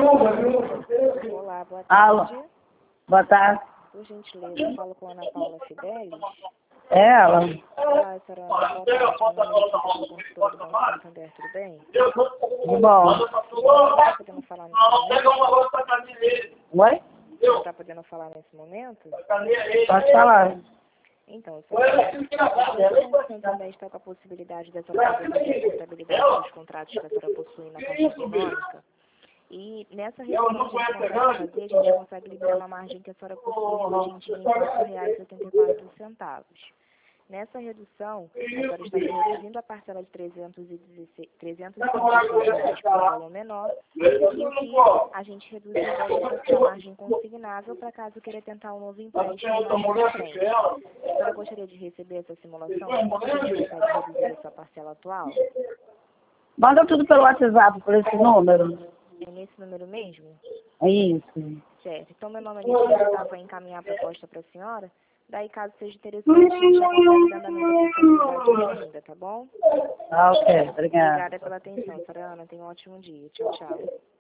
Olá, boa Alô. tarde. Boa tarde. Por gentileza, eu falo com a Ana Paula Fidelis. É ela? Olá, senhora Ana, boa tarde. Meu nome é Letícia, sou consultora do Banco Santander, tudo bem? Tudo bom. Você está podendo falar nesse momento? Oi? Você está podendo falar nesse momento? Pode falar. Então, senhora, o Banco Santander está com a possibilidade da senhora fazer a contabilidade dos contratos que a senhora possui na Caixa Econômica. E nessa reunião que a gente consegue fazer, a gente consegue liberar uma margem que a senhora possui hoje em dia em R$ 4,84. Nessa redução, a senhora estaria reduzindo a parcela de R$ 356 reais para um valor menor, e o FII a gente reduziu para a margem consignável para caso queira tentar um novo empréstimo mais para frente. A senhora gostaria de receber essa simulação? A gente consegue reduzir a sua parcela atual? Manda tudo pelo WhatsApp, por esse número. É nesse número mesmo? É isso. Certo. Então, meu nome é Letícia, tá? Vou encaminhar a proposta para a senhora. Daí, caso seja interessante, a gente já consegue dar andamento à contabilidade ainda, tá bom? Ah, ok. Obrigada. Obrigada pela atenção, senhora Ana. Tenha um ótimo dia. Tchau, tchau.